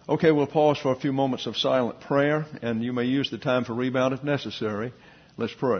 Okay, we'll pause for a few moments of silent prayer, and you may use the time for rebound if necessary. Let's pray.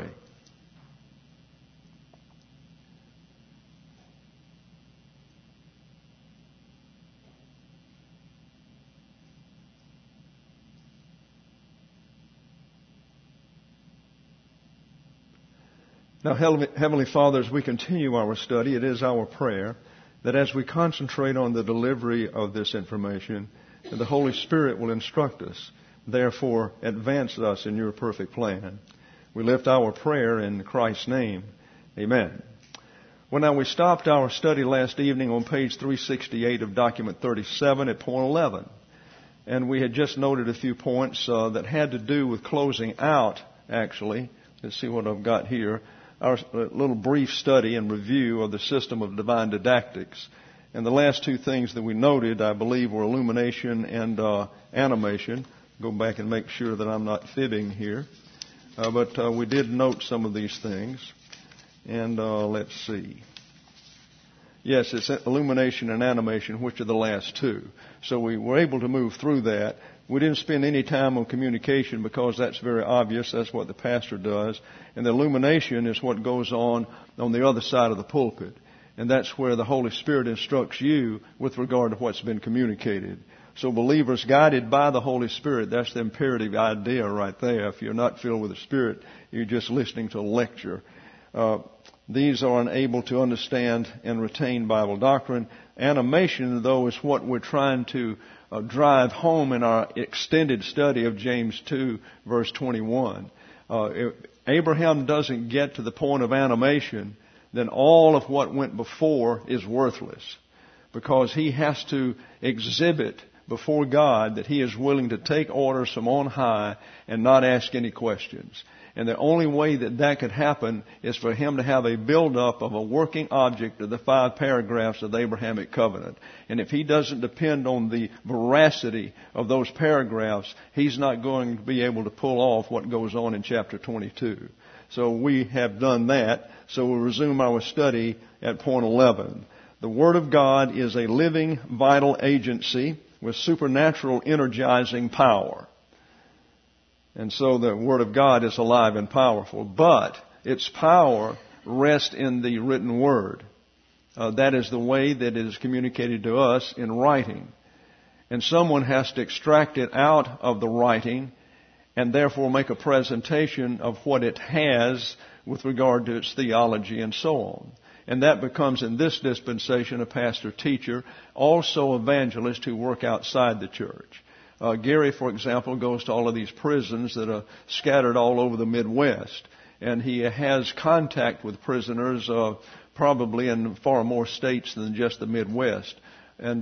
Now, Heavenly Father, as we continue our study, it is our prayer that as we concentrate on the delivery of this information, the Holy Spirit will instruct us, therefore advance us in your perfect plan. We lift our prayer in Christ's name. Amen. Well, now we stopped our study last evening on page 368 of document 37 at point 11. And we had just noted a few points that had to do with closing out, actually. Let's see what I've got here. Our little brief study and review of the system of divine didactics. And the last two things that we noted, I believe, were illumination and animation. Go back and make sure that I'm not fibbing here. But we did note some of these things. And let's see. Yes, it's illumination and animation, which are the last two. So we were able to move through that. We didn't spend any time on communication because that's very obvious. That's what the pastor does. And the illumination is what goes on the other side of the pulpit. And that's where the Holy Spirit instructs you with regard to what's been communicated. So believers guided by the Holy Spirit, that's the imperative idea right there. If you're not filled with the Spirit, you're just listening to a lecture. These are unable to understand and retain Bible doctrine. Animation, though, is what we're trying to drive home in our extended study of James 2, verse 21. If Abraham doesn't get to the point of animation, then all of what went before is worthless, because he has to exhibit before God that he is willing to take orders from on high and not ask any questions. And the only way that that could happen is for him to have a build-up of a working object of the 5 paragraphs of the Abrahamic covenant. And if he doesn't depend on the veracity of those paragraphs, he's not going to be able to pull off what goes on in chapter 22. So we have done that. So we'll resume our study at point 11. The Word of God is a living, vital agency with supernatural energizing power. And so the Word of God is alive and powerful. But its power rests in the written Word. That is the way that it is communicated to us in writing. And someone has to extract it out of the writing and therefore make a presentation of what it has with regard to its theology and so on. And that becomes, in this dispensation, a pastor-teacher, also evangelists who work outside the church. Gary, for example, goes to all of these prisons that are scattered all over the Midwest. And he has contact with prisoners probably in far more states than just the Midwest. And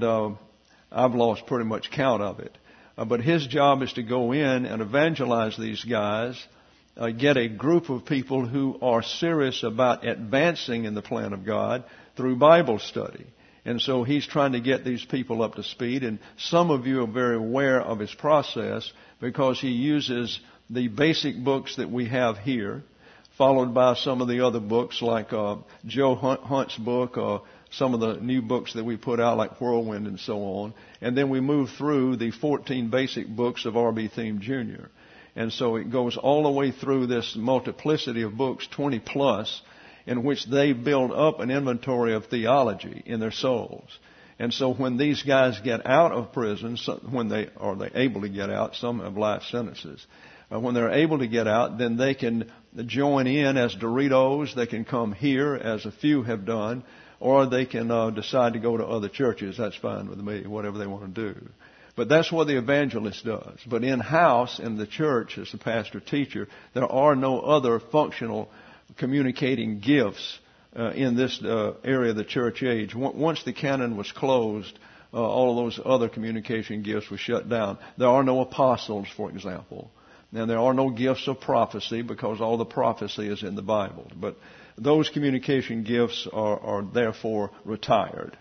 I've lost pretty much count of it. But his job is to go in and evangelize these guys, get a group of people who are serious about advancing in the plan of God through Bible study. And so he's trying to get these people up to speed. And some of you are very aware of his process because he uses the basic books that we have here, followed by some of the other books like Joe Hunt's book, some of the new books that we put out like Whirlwind and so on. And then we move through the 14 basic books of R.B. Thieme Jr. And so it goes all the way through this multiplicity of books, 20 plus, in which they build up an inventory of theology in their souls. And so when these guys get out of prison, when they're able to get out, some have life sentences. When they're able to get out, then they can join in as Doritos. They can come here, as a few have done, or they can decide to go to other churches. That's fine with me, whatever they want to do. But that's what the evangelist does. But in-house, in the church, as a pastor-teacher, there are no other functional communicating gifts in this area of the church age. Once the canon was closed, all of those other communication gifts were shut down. There are no apostles, for example. And there are no gifts of prophecy because all the prophecy is in the Bible. But those communication gifts are therefore retired.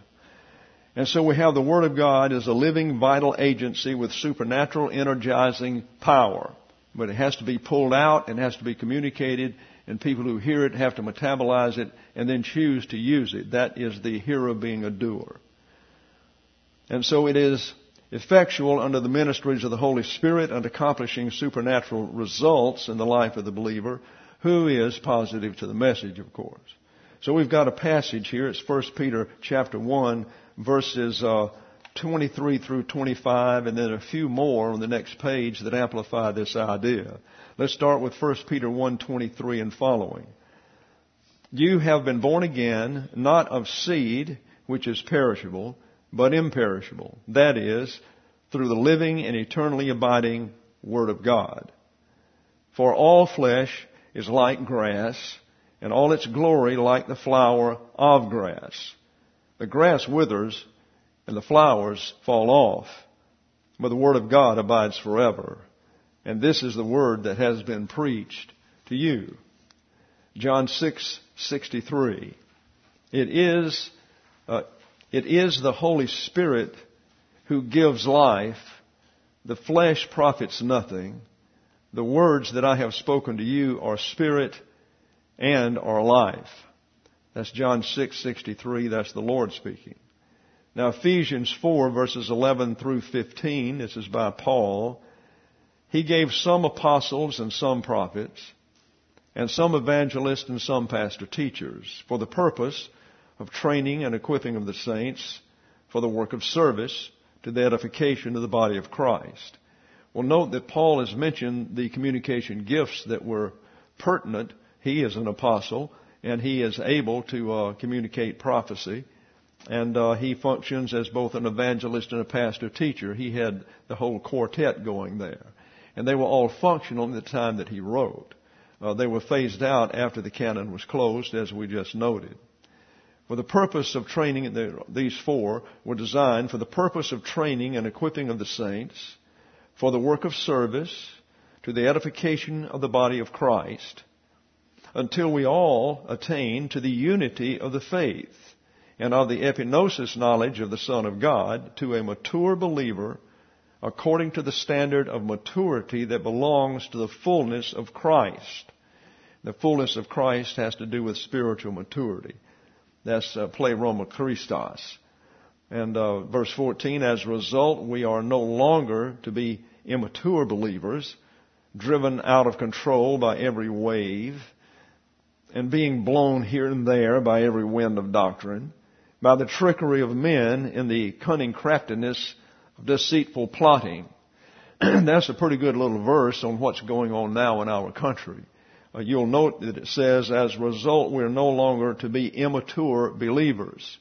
And so we have the Word of God as a living, vital agency with supernatural energizing power. But it has to be pulled out and has to be communicated, and people who hear it have to metabolize it and then choose to use it. That is the hearer being a doer. And so it effectual under the ministries of the Holy Spirit and accomplishing supernatural results in the life of the believer who is positive to the message, of course. So we've got a passage here. It's 1 Peter chapter 1, verses 23 through 25, and then a few more on the next page that amplify this idea. Let's start with 1 Peter 1:23 and following. You have been born again, not of seed, which is perishable, but imperishable. That is, through the living and eternally abiding Word of God. For all flesh is like grass, and all its glory like the flower of grass. The grass withers, and the flowers fall off, but the Word of God abides forever. And this is the Word that has been preached to you. John 6:63. It is the Holy Spirit who gives life. The flesh profits nothing. The words that I have spoken to you are spirit and are life. That's John 6:63. That's the Lord speaking. Now Ephesians 4 verses 11 through 15. This is by Paul. He gave some apostles and some prophets, and some evangelists and some pastor teachers, for the purpose of training and equipping of the saints, for the work of service, to the edification of the body of Christ. Well, note that Paul has mentioned the communication gifts that were pertinent. He is an apostle, and he is able to communicate prophecy. And he functions as both an evangelist and a pastor teacher. He had the whole quartet going there. And they were all functional at the time that he wrote. They were phased out after the canon was closed, as we just noted. For the purpose of training, these four were designed for the purpose of training and equipping of the saints, for the work of service, to the edification of the body of Christ, until we all attain to the unity of the faith and of the epignosis knowledge of the Son of God, to a mature believer, according to the standard of maturity that belongs to the fullness of Christ. The fullness of Christ has to do with spiritual maturity. That's pleroma Christos. And verse 14, as a result, we are no longer to be immature believers, driven out of control by every wave, and being blown here and there by every wind of doctrine, by the trickery of men in the cunning craftiness of deceitful plotting. That's a pretty good little verse on what's going on now in our country. You'll note that it says, as a result, we're no longer to be immature believers.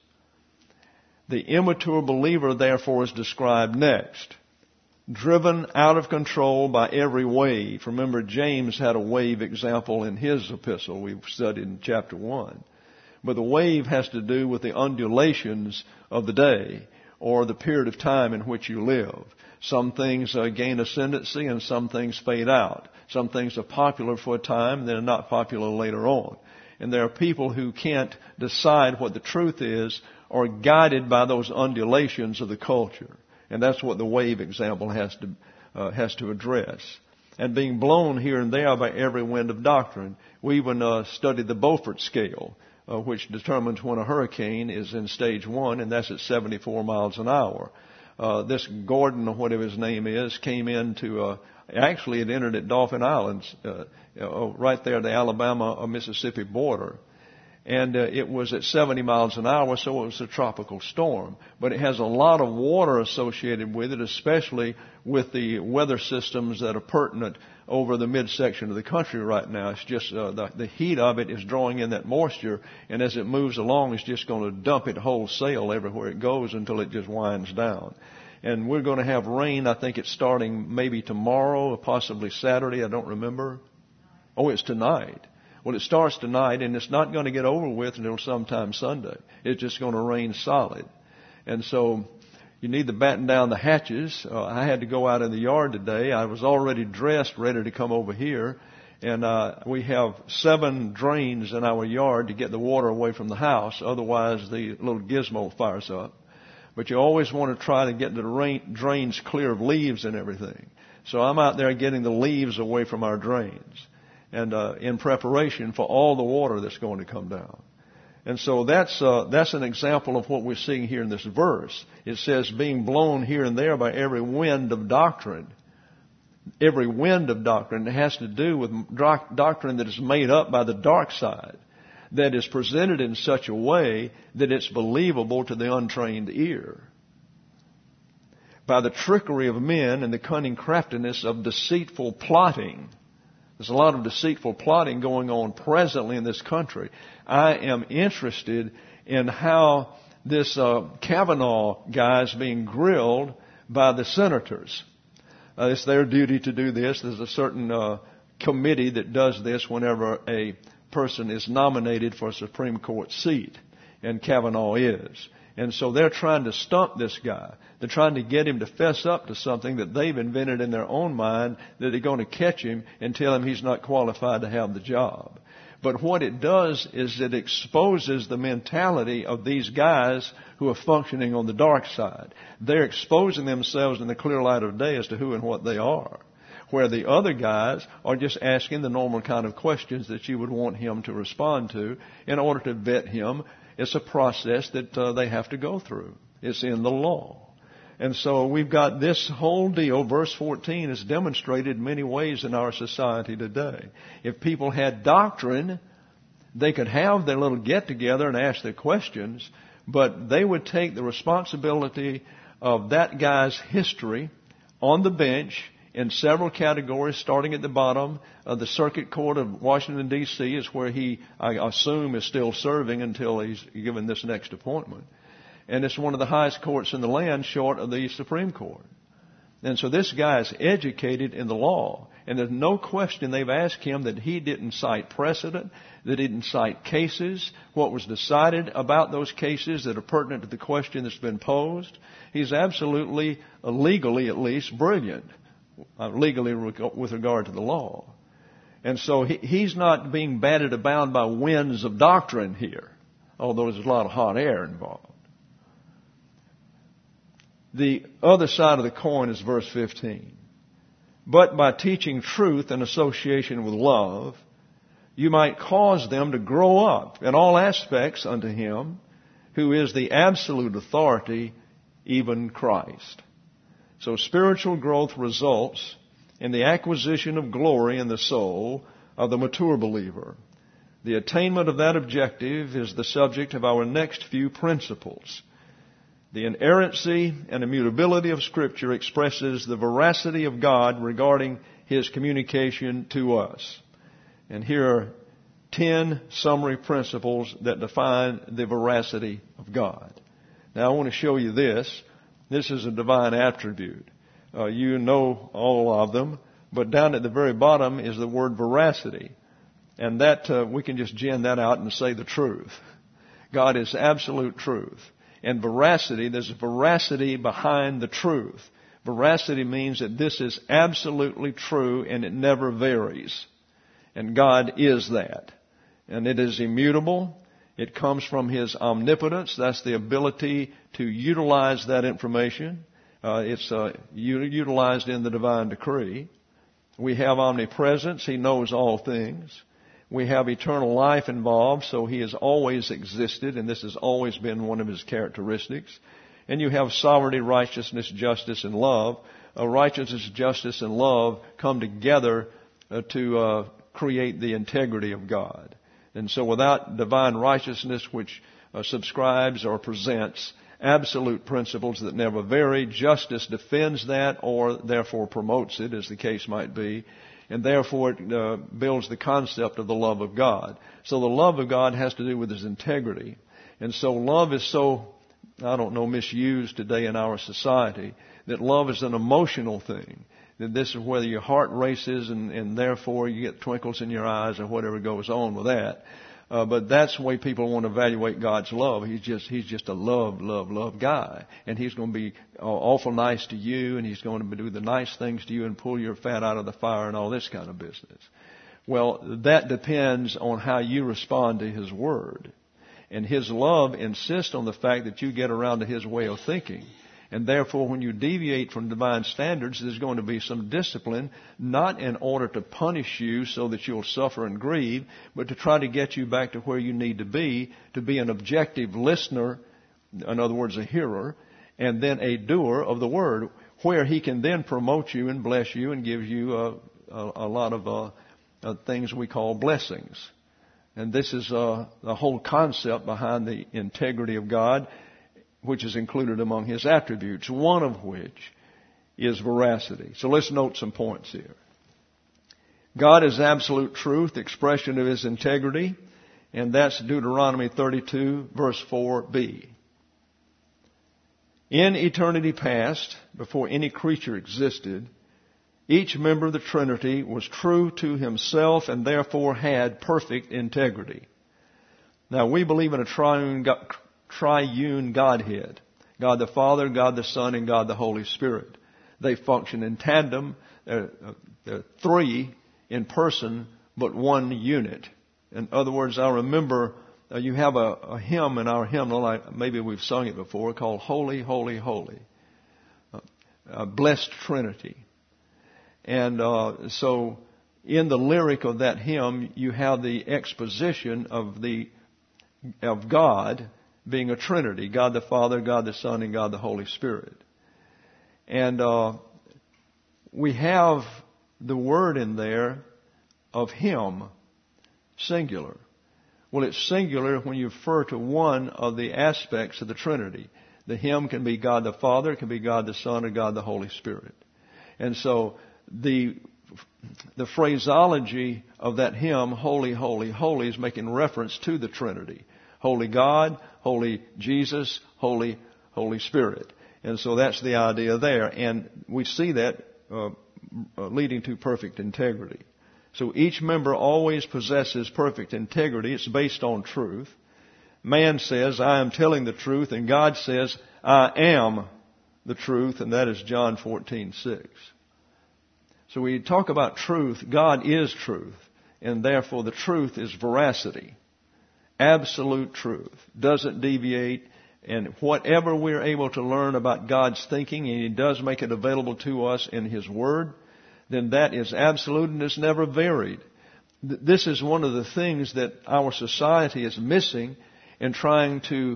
The immature believer, therefore, is described next. Driven out of control by every wave. Remember, James had a wave example in his epistle we've studied in chapter 1. But the wave has to do with the undulations of the day, or the period of time in which you live. Some things gain ascendancy and some things fade out. Some things are popular for a time, then are not popular later on. And there are people who can't decide what the truth is, or guided by those undulations of the culture. And that's what the wave example has to address. And being blown here and there by every wind of doctrine. We even studied the Beaufort scale, which determines when a hurricane is in stage 1, and that's at 74 miles an hour. This Gordon, or whatever his name is, came into, actually it entered at Dauphin Islands, right there at the Alabama-Mississippi border. And it was at 70 miles an hour, so it was a tropical storm. But it has a lot of water associated with it, especially with the weather systems that are pertinent over the midsection of the country right now. It's just the heat of it is drawing in that moisture, and as it moves along, it's just going to dump it wholesale everywhere it goes until it just winds down. And we're going to have rain. I think it's starting maybe tomorrow or possibly Saturday. I don't remember. Oh, it's tonight. Well, it starts tonight, and it's not going to get over with until sometime Sunday. It's just going to rain solid. And so you need to batten down the hatches. I had to go out in the yard today. I was already dressed, ready to come over here. And we have 7 drains in our yard to get the water away from the house. Otherwise, the little gizmo fires up. But you always want to try to get the drains clear of leaves and everything. So I'm out there getting the leaves away from our drains, and in preparation for all the water that's going to come down. And so that's an example of what we're seeing here in this verse. It says being blown here and there by every wind of doctrine. Every wind of doctrine has to do with doctrine that is made up by the dark side, that is presented in such a way that it's believable to the untrained ear. By the trickery of men and the cunning craftiness of deceitful plotting. There's a lot of deceitful plotting going on presently in this country. I am interested in how this Kavanaugh guy is being grilled by the senators. It's their duty to do this. There's a certain committee that does this whenever a person is nominated for a Supreme Court seat, and Kavanaugh is. And so they're trying to stump this guy. They're trying to get him to fess up to something that they've invented in their own mind, that they're going to catch him and tell him he's not qualified to have the job. But what it does is it exposes the mentality of these guys who are functioning on the dark side. They're exposing themselves in the clear light of day as to who and what they are. Where the other guys are just asking the normal kind of questions that you would want him to respond to in order to vet him. It's a process that they have to go through. It's in the law. And so we've got this whole deal. Verse 14 is demonstrated in many ways in our society today. If people had doctrine, they could have their little get-together and ask their questions, but they would take the responsibility of that guy's history on the bench in several categories, starting at the bottom. The Circuit Court of Washington, D.C. is where he, I assume, is still serving until he's given this next appointment. And it's one of the highest courts in the land short of the Supreme Court. And so this guy is educated in the law. And there's no question they've asked him that he didn't cite precedent, that he didn't cite cases, what was decided about those cases that are pertinent to the question that's been posed. He's absolutely, legally at least, brilliant. Legally with regard to the law. And so he's not being batted about by winds of doctrine here, although there's a lot of hot air involved. The other side of the coin is verse 15. But by teaching truth in association with love, you might cause them to grow up in all aspects unto Him who is the absolute authority, even Christ. So spiritual growth results in the acquisition of glory in the soul of the mature believer. The attainment of that objective is the subject of our next few principles. The inerrancy and immutability of Scripture expresses the veracity of God regarding His communication to us. And here are 10 summary principles that define the veracity of God. Now I want to show you this. This is a divine attribute. You know all of them, but down at the very bottom is the word veracity. And that we can just gin that out and say the truth. God is absolute truth. And veracity, there's a veracity behind the truth. Veracity means that this is absolutely true and it never varies. And God is that. And it is immutable. It comes from His omnipotence. That's the ability to utilize that information. It's utilized in the divine decree. We have omnipresence. He knows all things. We have eternal life involved, so He has always existed, and this has always been one of His characteristics. And you have sovereignty, righteousness, justice, and love. Righteousness, justice, and love come together to create the integrity of God. And so without divine righteousness, which subscribes or presents absolute principles that never vary, justice defends that or therefore promotes it, as the case might be. And therefore it builds the concept of the love of God. So the love of God has to do with His integrity. And so love is so, misused today in our society, that love is an emotional thing. That this is whether your heart races and therefore you get twinkles in your eyes or whatever goes on with that. But that's the way people want to evaluate God's love. He's just a love guy. And He's going to be awful nice to you, and He's going to do the nice things to you and pull your fat out of the fire and all this kind of business. Well, that depends on how you respond to His Word. And His love insists on the fact that you get around to His way of thinking. And therefore, when you deviate from divine standards, there's going to be some discipline, not in order to punish you so that you'll suffer and grieve, but to try to get you back to where you need to be an objective listener, in other words, a hearer, and then a doer of the word, where he can then promote you and bless you and give you a lot of things we call blessings. And this is the whole concept behind the integrity of God, which is included among His attributes, one of which is veracity. So let's note some points here. God is absolute truth, the expression of His integrity, and that's Deuteronomy 32, verse 4b. In eternity past, before any creature existed, each member of the Trinity was true to himself and therefore had perfect integrity. Now, we believe in a triune Godhead. God the Father, God the Son, and God the Holy Spirit. They function in tandem. They're three in person, but one unit. In other words, I remember you have a hymn in our hymnal, maybe we've sung it before, called Holy, Holy, Holy. Blessed Trinity. And so in the lyric of that hymn, you have the exposition of God being a Trinity, God the Father, God the Son, and God the Holy Spirit. And we have the word in there of Him, singular. Well, it's singular when you refer to one of the aspects of the Trinity. The Him can be God the Father, it can be God the Son, or God the Holy Spirit. And so the phraseology of that hymn, Holy, Holy, Holy, is making reference to the Trinity. Holy God, Holy Jesus, Holy, Holy Spirit. And so that's the idea there. And we see that leading to perfect integrity. So each member always possesses perfect integrity. It's based on truth. Man says, I am telling the truth, and God says, I am the truth, and that is John 14:6. So we talk about truth. God is truth, and therefore the truth is veracity. Absolute truth. Doesn't deviate. And whatever we're able to learn about God's thinking, and He does make it available to us in His Word, then that is absolute and it's never varied. This is one of the things that our society is missing in trying to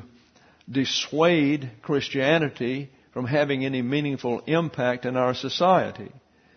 dissuade Christianity from having any meaningful impact in our society.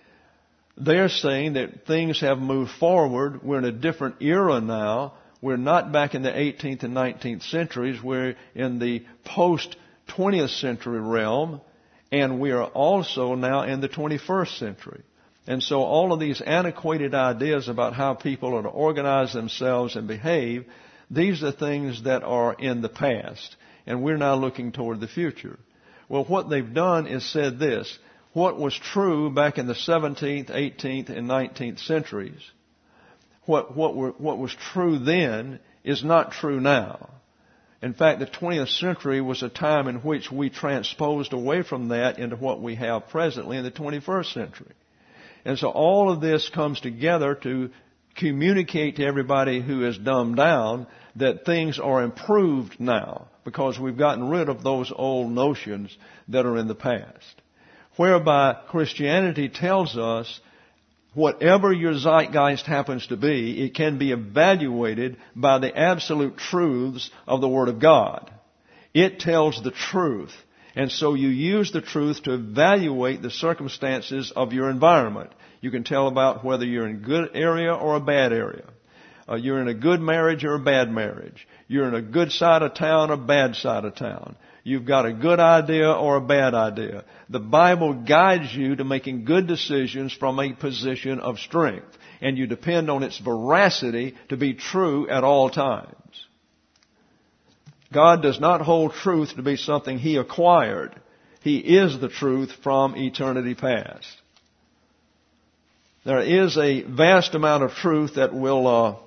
They're saying that things have moved forward. We're in a different era now. We're not back in the 18th and 19th centuries. We're in the post-20th century realm, and we are also now in the 21st century. And so all of these antiquated ideas about how people are to organize themselves and behave, these are things that are in the past, and we're now looking toward the future. Well, what they've done is said this: what was true back in the 17th, 18th, and 19th centuries, what was true then is not true now. In fact, the 20th century was a time in which we transposed away from that into what we have presently in the 21st century. And so all of this comes together to communicate to everybody who is dumbed down that things are improved now because we've gotten rid of those old notions that are in the past. Whereby Christianity tells us whatever your zeitgeist happens to be, it can be evaluated by the absolute truths of the Word of God. It tells the truth. And so you use the truth to evaluate the circumstances of your environment. You can tell about whether you're in a good area or a bad area. You're in a good marriage or a bad marriage. You're in a good side of town or a bad side of town. You've got a good idea or a bad idea. The Bible guides you to making good decisions from a position of strength. And you depend on its veracity to be true at all times. God does not hold truth to be something He acquired. He is the truth from eternity past. There is a vast amount of truth that will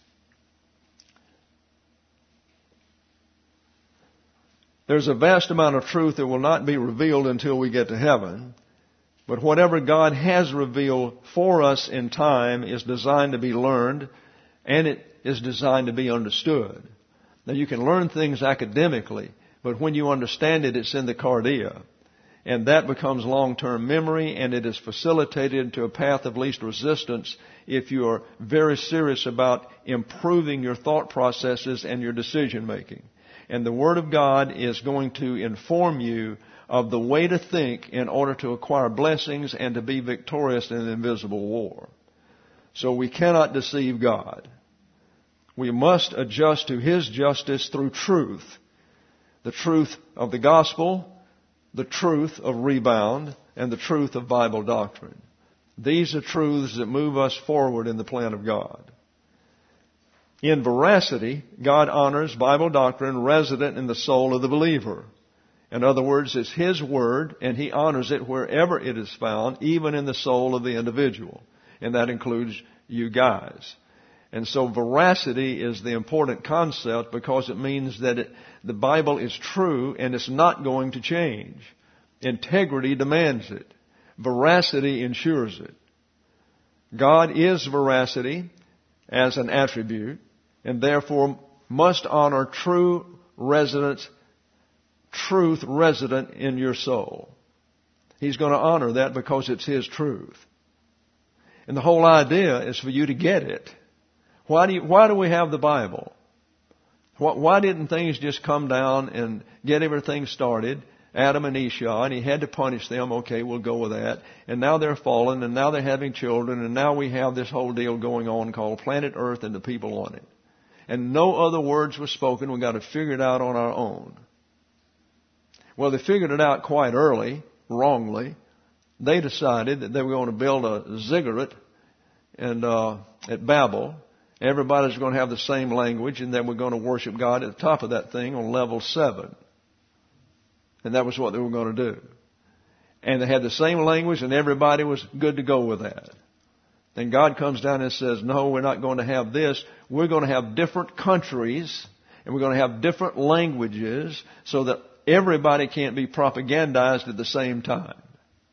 there's a vast amount of truth that will not be revealed until we get to heaven. But whatever God has revealed for us in time is designed to be learned, and it is designed to be understood. Now, you can learn things academically, but when you understand it, it's in the cardia. And that becomes long-term memory, and it is facilitated to a path of least resistance if you are very serious about improving your thought processes and your decision making. And the Word of God is going to inform you of the way to think in order to acquire blessings and to be victorious in an invisible war. So we cannot deceive God. We must adjust to His justice through truth. The truth of the gospel, the truth of rebound, and the truth of Bible doctrine. These are truths that move us forward in the plan of God. In veracity, God honors Bible doctrine resident in the soul of the believer. In other words, it's His Word, and He honors it wherever it is found, even in the soul of the individual. And that includes you guys. And so veracity is the important concept because it means that the Bible is true and it's not going to change. Integrity demands it. Veracity ensures it. God is veracity as an attribute and therefore must honor truth resident in your soul. He's going to honor that because it's His truth. And the whole idea is for you to get it. Why do we have the Bible? Why didn't things just come down and get everything started? Adam and Esau, and He had to punish them. Okay, we'll go with that. And now they're fallen, and now they're having children, and now we have this whole deal going on called planet Earth and the people on it. And no other words were spoken. We've got to figure it out on our own. Well, they figured it out quite early, wrongly. They decided that they were going to build a ziggurat at Babel. Everybody's going to have the same language, and then we're going to worship God at the top of that thing on level 7. And that was what they were going to do. And they had the same language, and everybody was good to go with that. Then God comes down and says, no, we're not going to have this. We're going to have different countries, and we're going to have different languages so that everybody can't be propagandized at the same time.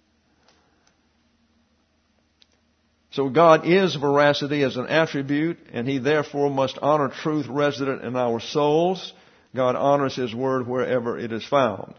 So God is veracity as an attribute, and He therefore must honor truth resident in our souls. God honors His Word wherever it is found.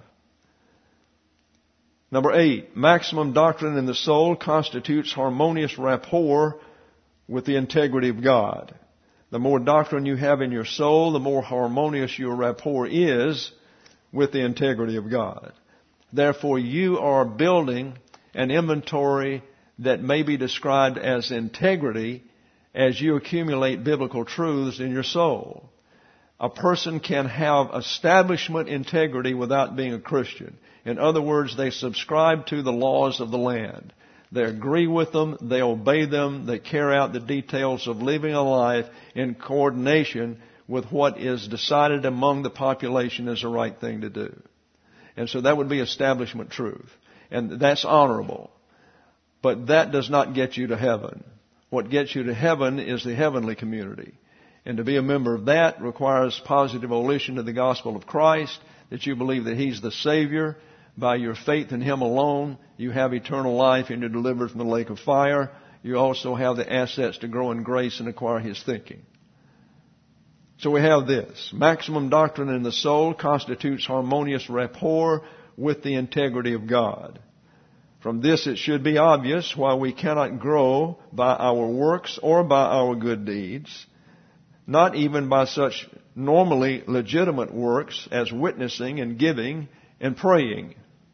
Number 8, maximum doctrine in the soul constitutes harmonious rapport with the integrity of God. The more doctrine you have in your soul, the more harmonious your rapport is with the integrity of God. Therefore, you are building an inventory that may be described as integrity as you accumulate biblical truths in your soul. A person can have establishment integrity without being a Christian. In other words, they subscribe to the laws of the land. They agree with them, they obey them, they carry out the details of living a life in coordination with what is decided among the population as the right thing to do. And so that would be establishment truth. And that's honorable. But that does not get you to heaven. What gets you to heaven is the heavenly community. And to be a member of that requires positive volition to the gospel of Christ, that you believe that He's the Savior. By your faith in Him alone, you have eternal life and you're delivered from the lake of fire. You also have the assets to grow in grace and acquire His thinking. So we have this. Maximum doctrine in the soul constitutes harmonious rapport with the integrity of God. From this it should be obvious why we cannot grow by our works or by our good deeds, not even by such normally legitimate works as witnessing and giving and praying.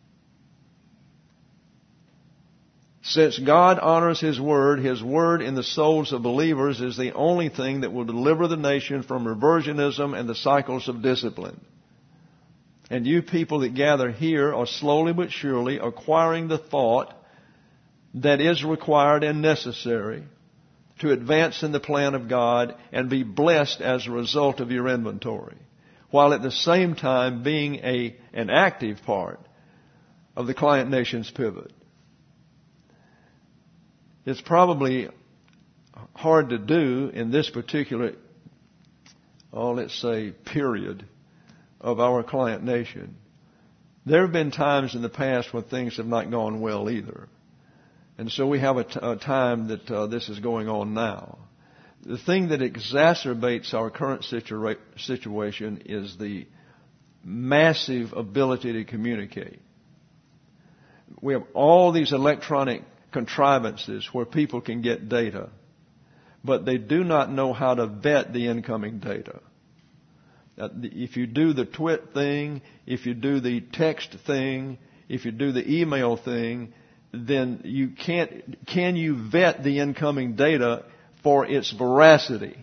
Since God honors His Word in the souls of believers is the only thing that will deliver the nation from reversionism and the cycles of discipline. And you people that gather here are slowly but surely acquiring the thought that is required and necessary to advance in the plan of God and be blessed as a result of your inventory, while at the same time being an active part of the client nation's pivot. It's probably hard to do in this particular, let's say, period of our client nation. There have been times in the past when things have not gone well either. And so we have a time that this is going on now. The thing that exacerbates our current situation is the massive ability to communicate. we have all these electronic contrivances where people can get data, but they do not know how to vet the incoming data. If you do the twit thing, if you do the text thing, if you do the email thing, then can you vet the incoming data for its veracity?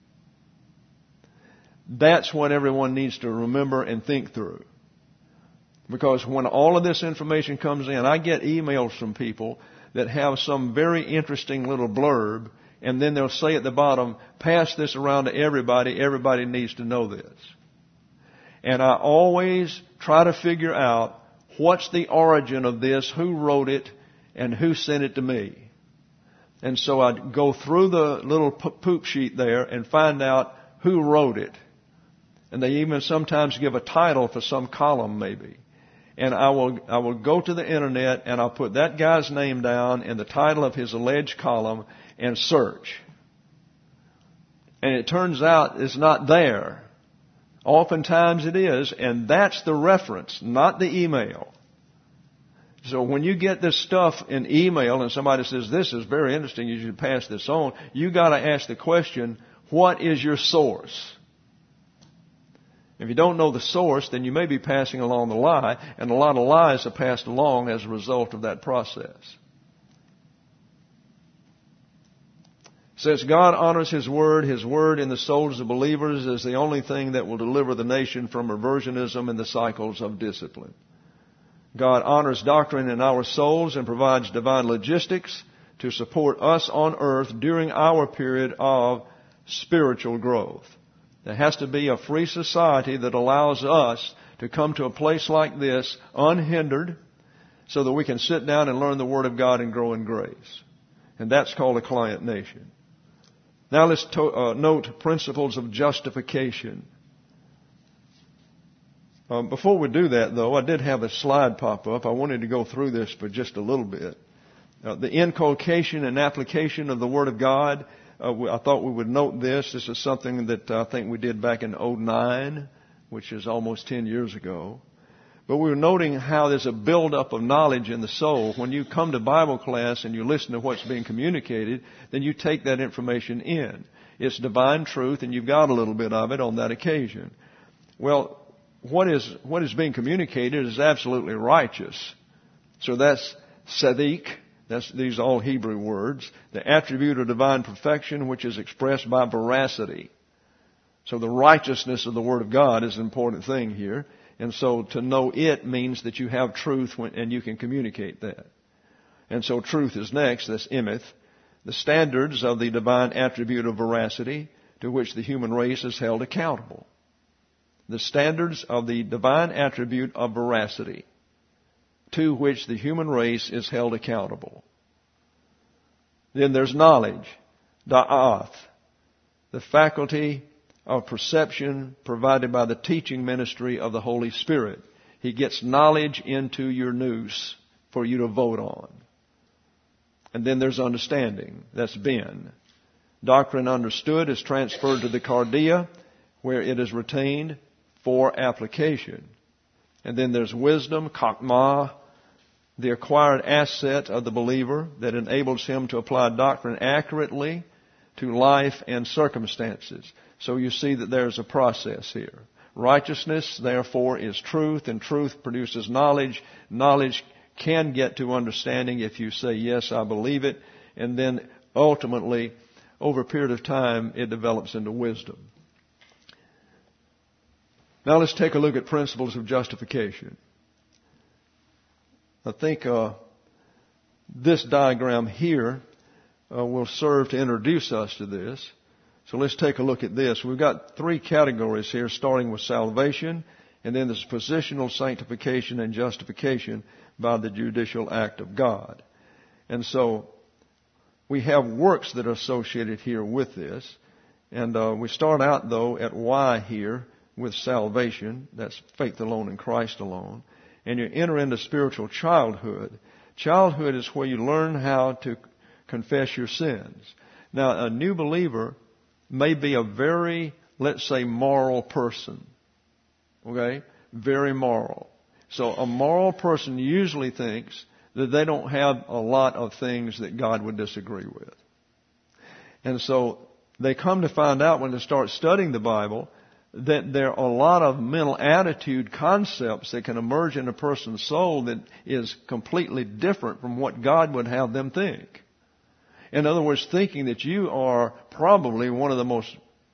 That's what everyone needs to remember and think through. Because when all of this information comes in, I get emails from people that have some very interesting little blurb, and then they'll say at the bottom, pass this around to everybody. Everybody needs to know this. And I always try to figure out what's the origin of this, who wrote it, and who sent it to me. And so I go through the little poop sheet there and find out who wrote it. And they even sometimes give a title for some column maybe. And I will go to the internet and I'll put that guy's name down and the title of his alleged column and search. And it turns out it's not there. Oftentimes it is, and that's the reference, not the email. So when you get this stuff in email and somebody says, this is very interesting, you should pass this on, you got to ask the question, what is your source? If you don't know the source, then you may be passing along the lie, and a lot of lies are passed along as a result of that process. Since God honors His Word in the souls of believers is the only thing that will deliver the nation from reversionism and the cycles of discipline. God honors doctrine in our souls and provides divine logistics to support us on earth during our period of spiritual growth. There has to be a free society that allows us to come to a place like this unhindered so that we can sit down and learn the Word of God and grow in grace. And that's called a client nation. Now let's note principles of justification. Before we do that, though, I did have a slide pop up. I wanted to go through this for just a little bit. The inculcation and application of the Word of God. I thought we would note this. This is something that I think we did back in 2009, which is almost 10 years ago. But we were noting how there's a buildup of knowledge in the soul. When you come to Bible class and you listen to what's being communicated, then you take that information in. It's divine truth, and you've got a little bit of it on that occasion. Well, what is being communicated is absolutely righteous. So that's tzaddik. These are all Hebrew words. The attribute of divine perfection, which is expressed by veracity. So the righteousness of the Word of God is an important thing here. And so to know it means that you have truth and you can communicate that. And so truth is next. That's emeth. The standards of the divine attribute of veracity to which the human race is held accountable. The standards of the divine attribute of veracity to which the human race is held accountable. Then there's knowledge, da'ath, the faculty of perception provided by the teaching ministry of the Holy Spirit. He gets knowledge into your nous for you to vote on. And then there's understanding, that's ben. Doctrine understood is transferred to the cardia, where it is retained for application. And then there's wisdom, chokmah, the acquired asset of the believer that enables him to apply doctrine accurately to life and circumstances. So you see that there's a process here. Righteousness, therefore, is truth, and truth produces knowledge. Knowledge can get to understanding if you say, yes, I believe it. And then ultimately, over a period of time, it develops into wisdom. Now let's take a look at principles of justification. I think this diagram here will serve to introduce us to this. So let's take a look at this. We've got three categories here, starting with salvation, and then there's positional sanctification and justification by the judicial act of God. And so we have works that are associated here with this. And we start out, though, at Y here with salvation. That's faith alone in Christ alone. And you enter into spiritual childhood. Childhood is where you learn how to confess your sins. Now, a new believer may be a very, let's say, moral person. Okay? Very moral. So a moral person usually thinks that they don't have a lot of things that God would disagree with. And so they come to find out when they start studying the Bible that there are a lot of mental attitude concepts that can emerge in a person's soul that is completely different from what God would have them think. In other words, thinking that you are probably one of the most,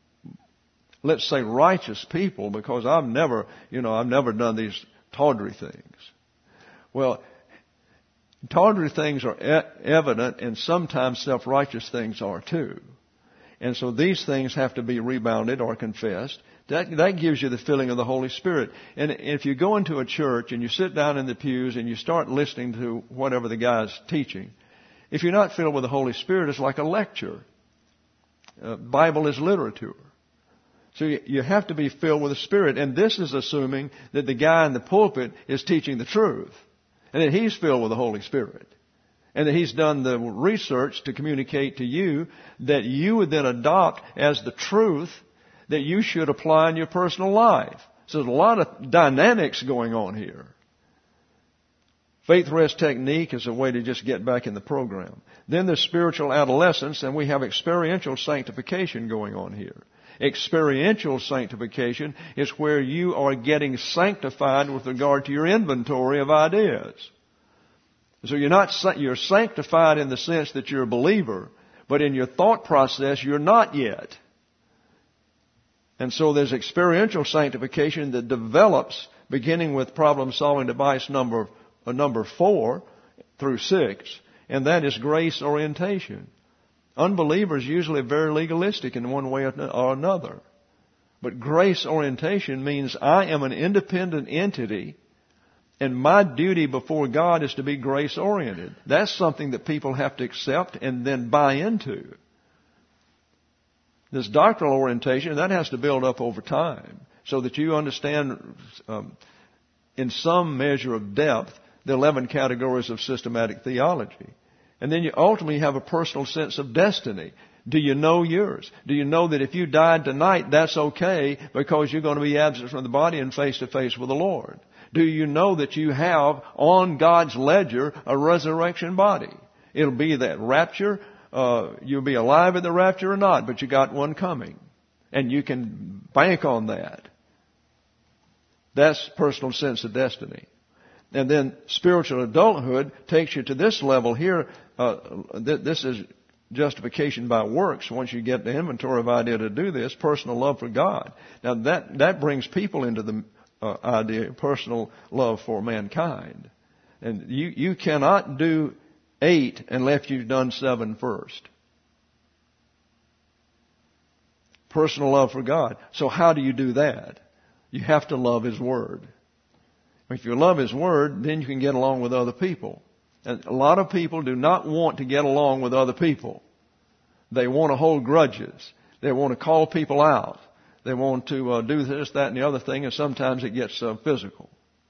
let's say, righteous people, because I've never done these tawdry things. Well, tawdry things are evident, and sometimes self-righteous things are too. And so these things have to be rebounded or confessed. That gives you the filling of the Holy Spirit. And if you go into a church and you sit down in the pews and you start listening to whatever the guy's teaching, if you're not filled with the Holy Spirit, it's like a lecture. Bible is literature. So you have to be filled with the Spirit. And this is assuming that the guy in the pulpit is teaching the truth, and that he's filled with the Holy Spirit, and that he's done the research to communicate to you that you would then adopt as the truth that you should apply in your personal life. So there's a lot of dynamics going on here. Faith rest technique is a way to just get back in the program. Then there's spiritual adolescence, and we have experiential sanctification going on here. Experiential sanctification is where you are getting sanctified with regard to your inventory of ideas. So you're sanctified in the sense that you're a believer, but in your thought process you're not yet. And so there's experiential sanctification that develops beginning with problem-solving device number 4 through 6, and that is grace orientation. Unbelievers usually are very legalistic in one way or another. But grace orientation means I am an independent entity, and my duty before God is to be grace oriented. That's something that people have to accept and then buy into. This doctrinal orientation, that has to build up over time so that you understand in some measure of depth the 11 categories of systematic theology. And then you ultimately have a personal sense of destiny. Do you know yours? Do you know that if you died tonight, that's okay because you're going to be absent from the body and face to face with the Lord? Do you know that you have on God's ledger a resurrection body? It'll be that rapture. You'll be alive at the rapture or not, but you got one coming. And you can bank on that. That's personal sense of destiny. And then spiritual adulthood takes you to this level here. This is justification by works. Once you get the inventory of idea to do this, personal love for God. Now that brings people into the idea of personal love for mankind. And you cannot do 8 unless you've done 7 first. Personal love for God. So how do you do that? You have to love His Word. If you love His Word, then you can get along with other people. And a lot of people do not want to get along with other people. They want to hold grudges. They want to call people out. They want to do this, that, and the other thing, and sometimes it gets physical.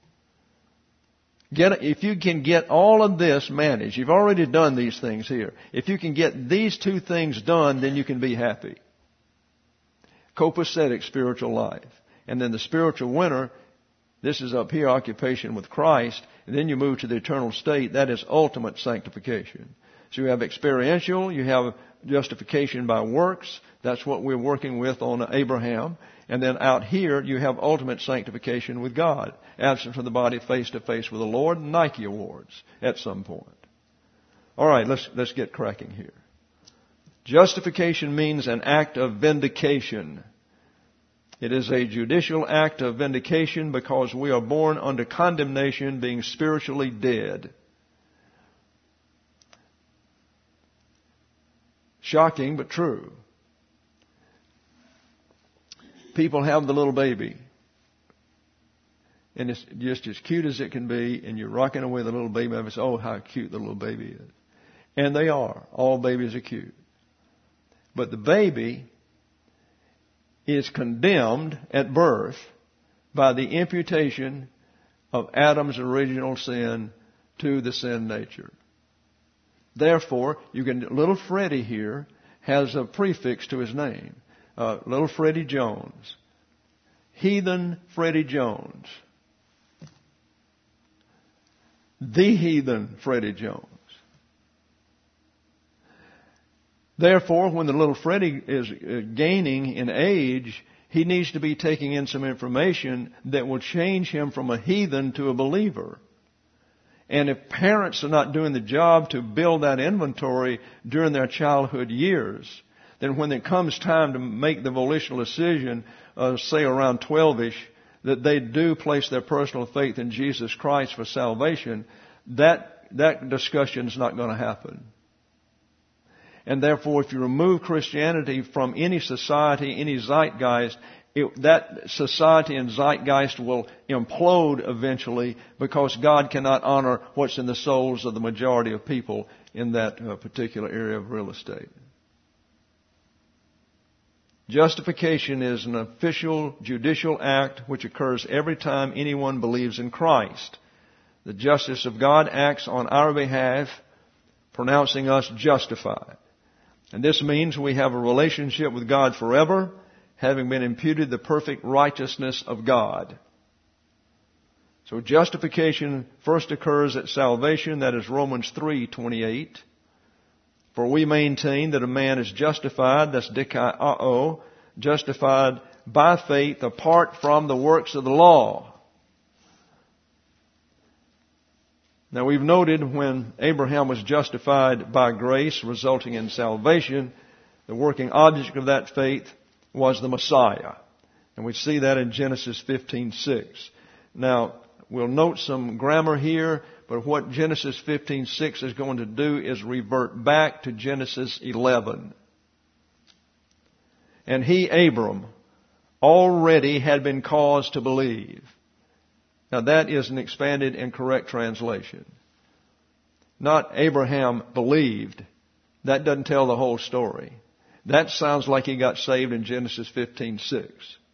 If you can get all of this managed, you've already done these things here. If you can get these 2 things done, then you can be happy. Copacetic spiritual life. And then the spiritual winner, this is up here, occupation with Christ, and then you move to the eternal state. That is ultimate sanctification. So you have experiential, you have justification by works. That's what we're working with on Abraham. And then out here, you have ultimate sanctification with God. Absent from the body, face to face with the Lord. Nike awards at some point. All right, let's get cracking here. Justification means an act of vindication. It is a judicial act of vindication because we are born under condemnation, being spiritually dead. Shocking, but true. People have the little baby, and it's just as cute as it can be, and you're rocking away the little baby, and it's, oh, how cute the little baby is. And they are. All babies are cute. But the baby is condemned at birth by the imputation of Adam's original sin to the sin nature. Therefore, little Freddie here has a prefix to his name. Little Freddie Jones. Heathen Freddie Jones. The heathen Freddie Jones. Therefore, when the little Freddie is gaining in age, he needs to be taking in some information that will change him from a heathen to a believer. And if parents are not doing the job to build that inventory during their childhood years, then when it comes time to make the volitional decision, say around 12-ish, that they do place their personal faith in Jesus Christ for salvation, that discussion is not going to happen. And therefore, if you remove Christianity from any society, any zeitgeist, that society and zeitgeist will implode eventually, because God cannot honor what's in the souls of the majority of people in that particular area of real estate. Justification is an official judicial act which occurs every time anyone believes in Christ. The justice of God acts on our behalf, pronouncing us justified. And this means we have a relationship with God forever, having been imputed the perfect righteousness of God. So justification first occurs at salvation. That is Romans 3:28. For we maintain that a man is justified, that's dikaiō, justified by faith apart from the works of the law. Now we've noted when Abraham was justified by grace, resulting in salvation, the working object of that faith was the Messiah. And we see that in Genesis 15:6. Now, we'll note some grammar here, but what Genesis 15:6 is going to do is revert back to Genesis 11. And he, Abram, already had been caused to believe. Now that is an expanded and correct translation. Not Abraham believed. That doesn't tell the whole story. That sounds like he got saved in Genesis 15:6.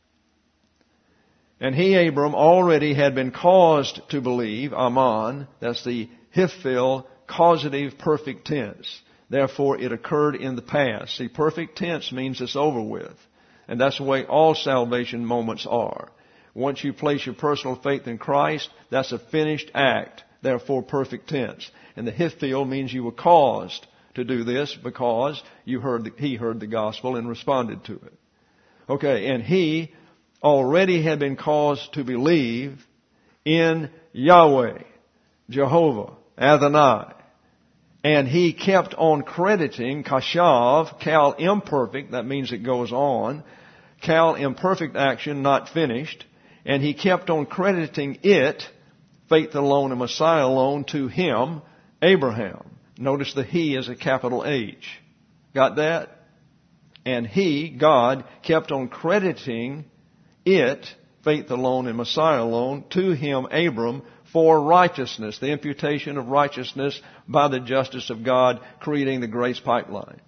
And he, Abram, already had been caused to believe, aman, that's the hifil, causative perfect tense. Therefore, it occurred in the past. See, perfect tense means it's over with. And that's the way all salvation moments are. Once you place your personal faith in Christ, that's a finished act. Therefore, perfect tense. And the hifil means you were caused to do this because he heard the gospel and responded to it. Okay, and he already had been caused to believe in Yahweh, Jehovah, Adonai. And he kept on crediting kashav, kal imperfect, that means it goes on, kal imperfect action, not finished. And he kept on crediting it, faith alone and Messiah alone, to him, Abraham. Notice the he is a capital H. Got that? And he, God, kept on crediting it, faith alone and Messiah alone, to him, Abram, for righteousness, the imputation of righteousness by the justice of God, creating the grace pipeline.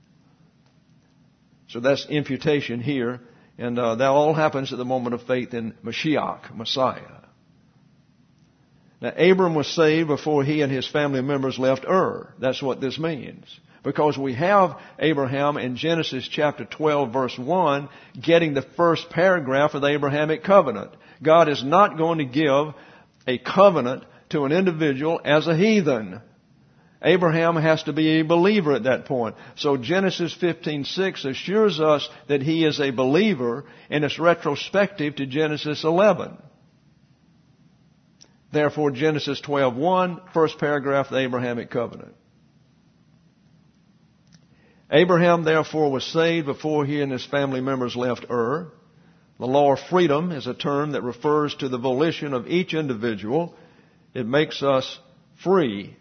So that's imputation here, and that all happens at the moment of faith in Mashiach, Messiah. Now, Abram was saved before he and his family members left Ur. That's what this means. Because we have Abraham in Genesis chapter 12, verse 1, getting the first paragraph of the Abrahamic covenant. God is not going to give a covenant to an individual as a heathen. Abraham has to be a believer at that point. So Genesis 15:6 assures us that he is a believer, and it's retrospective to Genesis 11. Therefore, Genesis 12:1, first paragraph of the Abrahamic covenant. Abraham, therefore, was saved before he and his family members left Ur. The law of freedom is a term that refers to the volition of each individual. It makes us free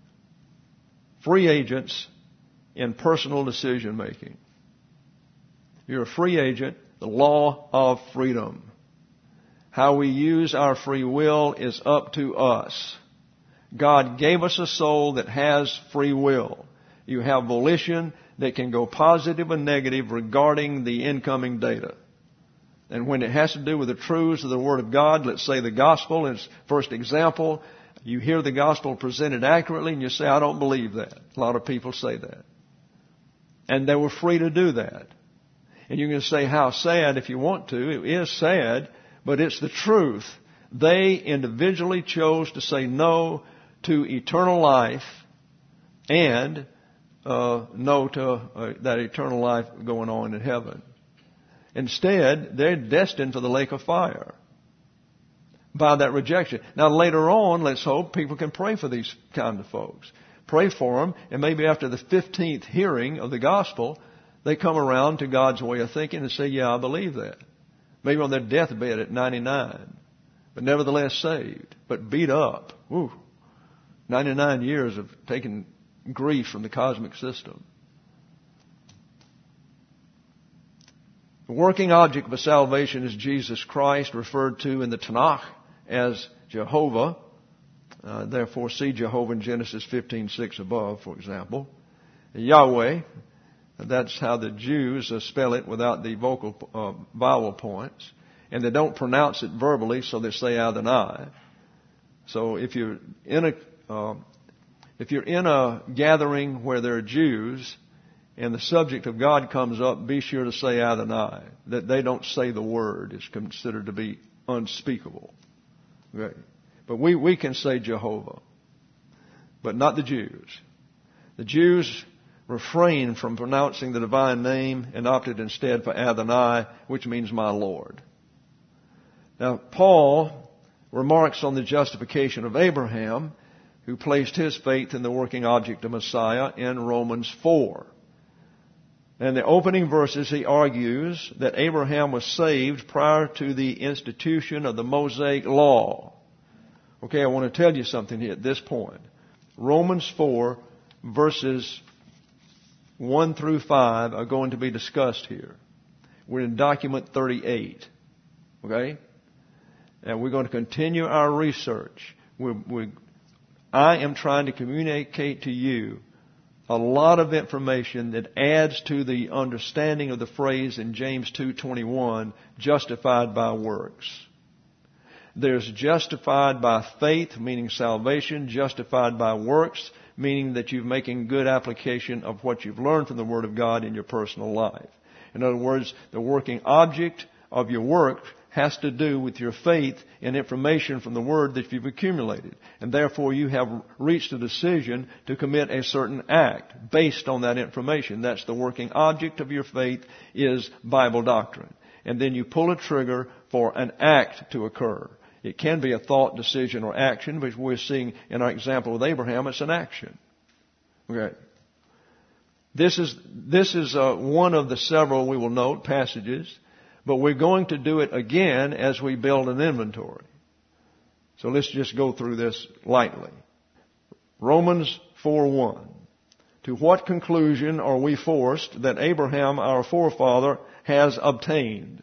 agents in personal decision making. You're a free agent, the law of freedom. How we use our free will is up to us. God gave us a soul that has free will. You have volition that can go positive and negative regarding the incoming data. And when it has to do with the truths of the Word of God, let's say the gospel is first example, you hear the gospel presented accurately and you say, I don't believe that. A lot of people say that. And they were free to do that. And you can say how sad if you want to. It is sad, but it's the truth. They individually chose to say no to eternal life and no to that eternal life going on in heaven. Instead, they're destined for the lake of fire by that rejection. Now, later on, let's hope people can pray for these kind of folks. Pray for them, and maybe after the 15th hearing of the gospel, they come around to God's way of thinking and say, yeah, I believe that. Maybe on their deathbed at 99, but nevertheless saved, but beat up. Woo. 99 years of taking grief from the cosmic system. The working object of salvation is Jesus Christ, referred to in the Tanakh as Jehovah. Therefore, see Jehovah in Genesis 15:6 above, for example. Yahweh, that's how the Jews spell it without the vowel points. And they don't pronounce it verbally, so they say Adonai. So if you're in a gathering where there are Jews and the subject of God comes up, be sure to say Adonai. That they don't say the word is considered to be unspeakable. Okay. But we can say Jehovah, but not the Jews. The Jews refrained from pronouncing the divine name and opted instead for Adonai, which means my Lord. Now, Paul remarks on the justification of Abraham, who placed his faith in the working object of Messiah in Romans 4. In the opening verses, he argues that Abraham was saved prior to the institution of the Mosaic law. Okay, I want to tell you something here at this point. Romans 4, verses 1 through 5 are going to be discussed here. We're in document 38. Okay? And we're going to continue our research. I am trying to communicate to you a lot of information that adds to the understanding of the phrase in James 2:21, justified by works. There's justified by faith, meaning salvation, justified by works, meaning that you're making good application of what you've learned from the Word of God in your personal life. In other words, the working object of your work has to do with your faith and information from the Word that you've accumulated. And therefore you have reached a decision to commit a certain act based on that information. That's the working object of your faith is Bible doctrine. And then you pull a trigger for an act to occur. It can be a thought, decision, or action, but we're seeing in our example with Abraham, it's an action. Okay. This is one of the several, we will note, passages. But we're going to do it again as we build an inventory. So let's just go through this lightly. Romans 4:1. To what conclusion are we forced that Abraham, our forefather, has obtained?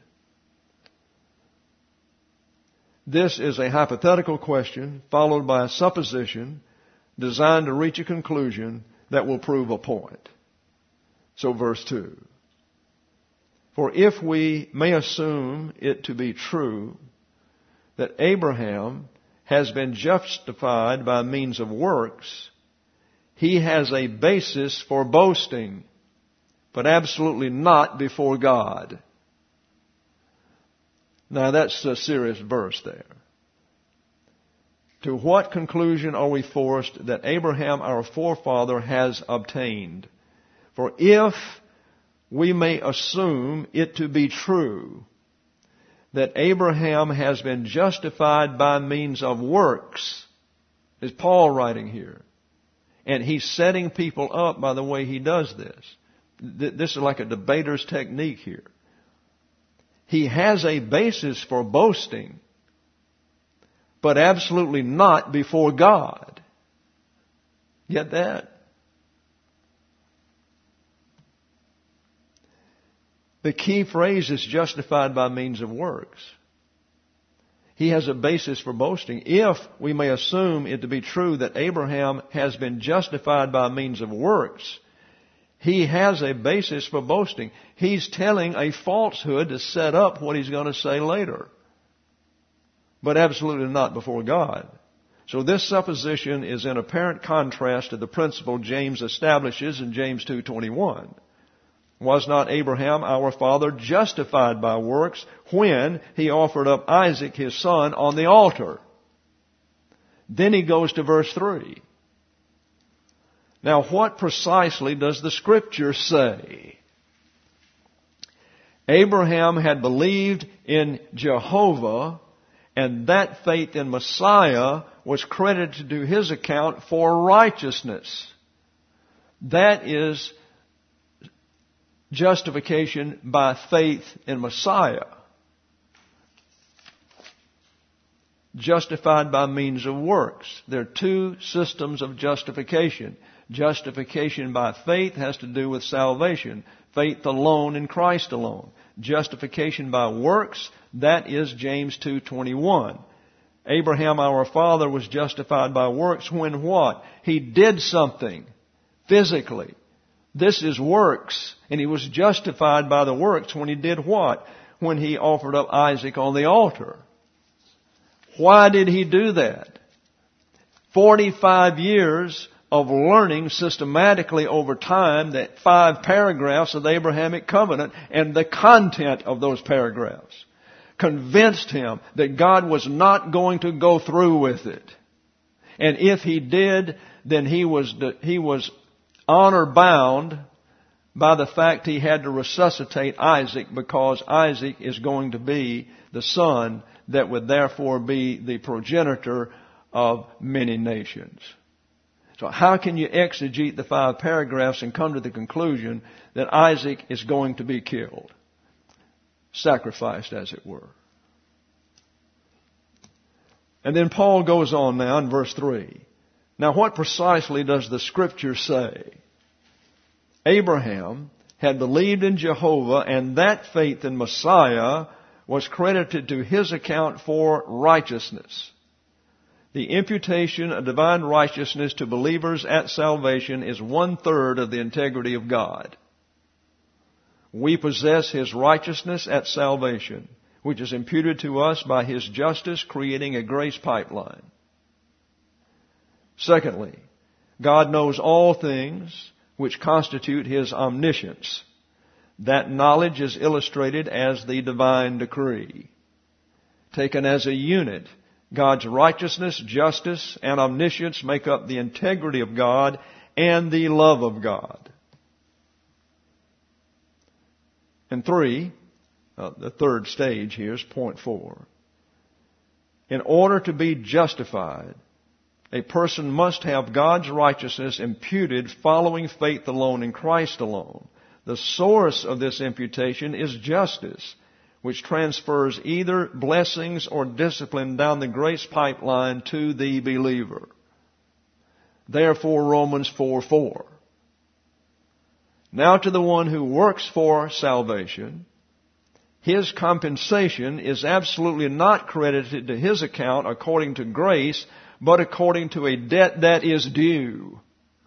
This is a hypothetical question followed by a supposition designed to reach a conclusion that will prove a point. So verse 2. For if we may assume it to be true that Abraham has been justified by means of works, he has a basis for boasting, but absolutely not before God. Now that's a serious verse there. To what conclusion are we forced that Abraham, our forefather, has obtained? For if we may assume it to be true that Abraham has been justified by means of works, is Paul writing here. And he's setting people up by the way he does this. This is like a debater's technique here. He has a basis for boasting, but absolutely not before God. Get that? The key phrase is justified by means of works. He has a basis for boasting. If we may assume it to be true that Abraham has been justified by means of works, he has a basis for boasting. He's telling a falsehood to set up what he's going to say later. But absolutely not before God. So this supposition is in apparent contrast to the principle James establishes in James 2:21. Was not Abraham, our father, justified by works when he offered up Isaac, his son, on the altar? Then he goes to verse 3. Now, what precisely does the Scripture say? Abraham had believed in Jehovah, and that faith in Messiah was credited to his account for righteousness. That is justification by faith in Messiah. Justified by means of works. There are two systems of justification. Justification by faith has to do with salvation. Faith alone in Christ alone. Justification by works, that is James 2:21. Abraham our father was justified by works when what? He did something physically. This is works. And he was justified by the works when he did what? When he offered up Isaac on the altar. Why did he do that? 45 years of learning systematically over time that 5 paragraphs of the Abrahamic covenant and the content of those paragraphs convinced him that God was not going to go through with it. And if he did, then he was honor bound by the fact he had to resuscitate Isaac, because Isaac is going to be the son that would therefore be the progenitor of many nations. So how can you exegete the 5 paragraphs and come to the conclusion that Isaac is going to be killed? Sacrificed, as it were. And then Paul goes on now in verse 3. Now what precisely does the Scripture say? Abraham had believed in Jehovah, and that faith in Messiah was credited to his account for righteousness. The imputation of divine righteousness to believers at salvation is 1/3 of the integrity of God. We possess His righteousness at salvation, which is imputed to us by His justice, creating a grace pipeline. Secondly, God knows all things, which constitute His omniscience. That knowledge is illustrated as the divine decree. Taken as a unit, God's righteousness, justice, and omniscience make up the integrity of God and the love of God. And 3, the third stage here is point 4. In order to be justified, a person must have God's righteousness imputed following faith alone in Christ alone. The source of this imputation is justice, which transfers either blessings or discipline down the grace pipeline to the believer. Therefore, Romans 4:4. Now to the one who works for salvation, his compensation is absolutely not credited to his account according to grace, but according to a debt that is due.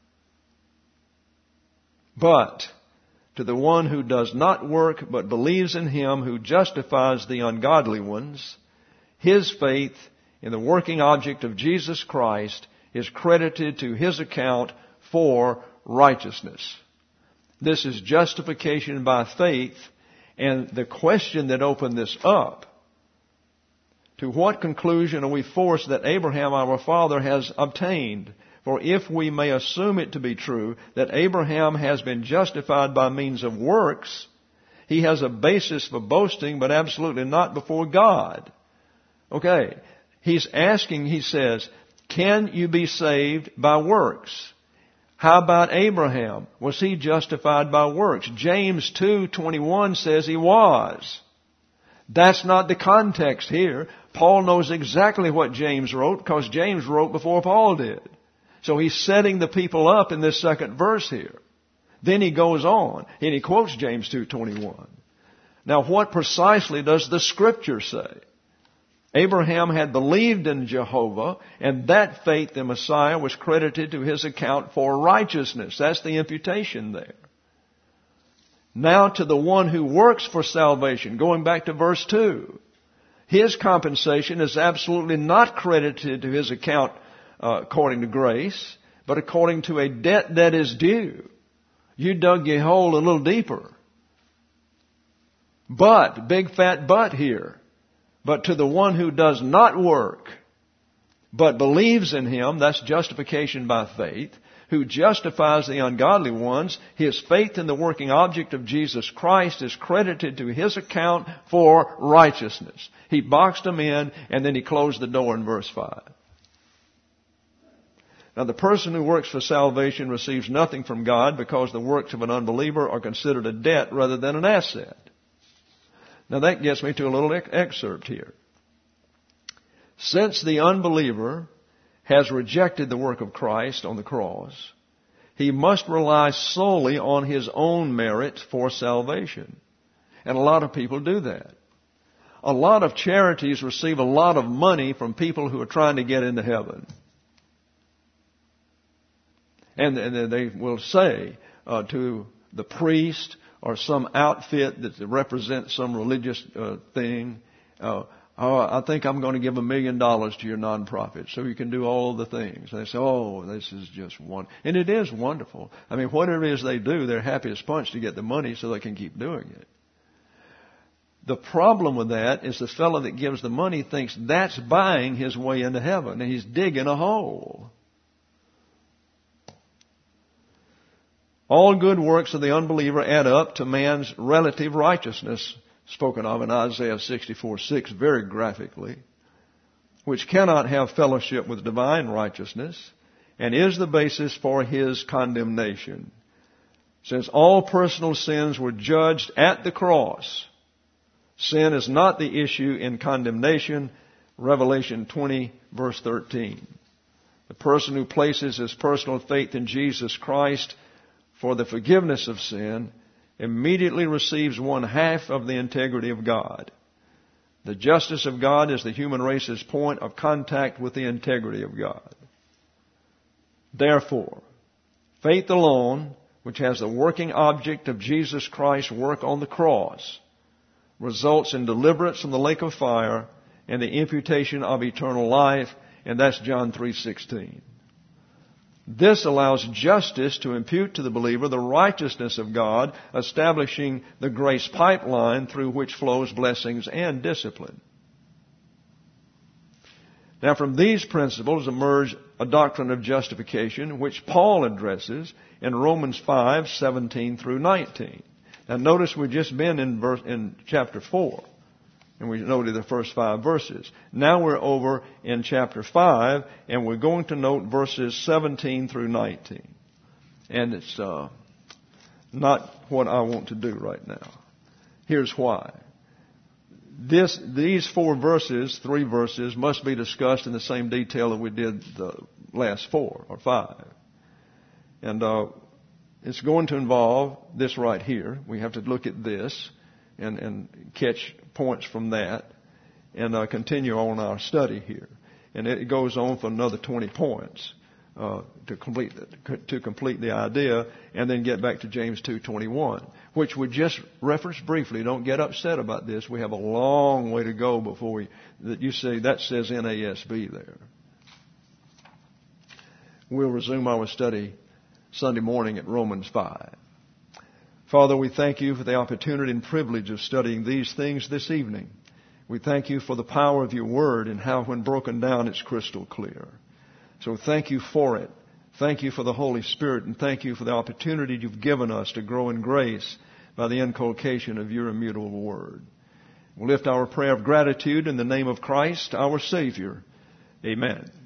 But to the one who does not work but believes in Him who justifies the ungodly ones, his faith in the working object of Jesus Christ is credited to his account for righteousness. This is justification by faith, and the question that opened this up: to what conclusion are we forced that Abraham our father has obtained? For if we may assume it to be true that Abraham has been justified by means of works, he has a basis for boasting, but absolutely not before God. Okay, he's asking, he says, can you be saved by works? How about Abraham? Was he justified by works? James 2:21 says he was. That's not the context here. Paul knows exactly what James wrote, because James wrote before Paul did. So he's setting the people up in this second verse here. Then he goes on, and he quotes James 2:21. Now what precisely does the Scripture say? Abraham had believed in Jehovah, and that faith in Messiah was credited to his account for righteousness. That's the imputation there. Now to the one who works for salvation, going back to verse 2, his compensation is absolutely not credited to his account according to grace, but according to a debt that is due. You dug your hole a little deeper. But, big fat but here, but to the one who does not work, but believes in Him, that's justification by faith, who justifies the ungodly ones, his faith in the working object of Jesus Christ is credited to his account for righteousness. He boxed them in, and then he closed the door in verse 5. Now, the person who works for salvation receives nothing from God because the works of an unbeliever are considered a debt rather than an asset. Now, that gets me to a little excerpt here. Since the unbeliever has rejected the work of Christ on the cross, he must rely solely on his own merit for salvation. And a lot of people do that. A lot of charities receive a lot of money from people who are trying to get into heaven. And they will say to the priest or some outfit that represents some religious thing, I think I'm going to give $1 million to your nonprofit so you can do all the things. And they say, oh, this is just wonderful. And it is wonderful. I mean, whatever it is they do, they're happy as punch to get the money so they can keep doing it. The problem with that is the fellow that gives the money thinks that's buying his way into heaven, and he's digging a hole. All good works of the unbeliever add up to man's relative righteousness, spoken of in Isaiah 64:6 very graphically, which cannot have fellowship with divine righteousness and is the basis for his condemnation. Since all personal sins were judged at the cross, sin is not the issue in condemnation. Revelation 20, verse 13. The person who places his personal faith in Jesus Christ for the forgiveness of sin immediately receives 1/2 of the integrity of God. The justice of God is the human race's point of contact with the integrity of God. Therefore, faith alone, which has the working object of Jesus Christ's work on the cross, results in deliverance from the lake of fire and the imputation of eternal life, and that's John 3:16. This allows justice to impute to the believer the righteousness of God, establishing the grace pipeline through which flows blessings and discipline. Now, from these principles emerge a doctrine of justification, which Paul addresses in Romans 5:17 through 19. Now, notice we've just been in chapter 4. And we noted the first 5 verses. Now we're over in chapter 5, and we're going to note verses 17 through 19. And it's not what I want to do right now. Here's why. These 3 verses, must be discussed in the same detail that we did the last 4 or 5. And it's going to involve this right here. We have to look at this and catch points from that and continue on our study here. And it goes on for another 20 points to complete the idea, and then get back to James 2:21, which we just referenced briefly. Don't get upset about this. We have a long way to go before you see that says NASB there. We'll resume our study Sunday morning at Romans 5. Father, we thank you for the opportunity and privilege of studying these things this evening. We thank you for the power of your word and how when broken down it's crystal clear. So thank you for it. Thank you for the Holy Spirit, and thank you for the opportunity you've given us to grow in grace by the inculcation of your immutable word. We'll lift our prayer of gratitude in the name of Christ, our Savior. Amen.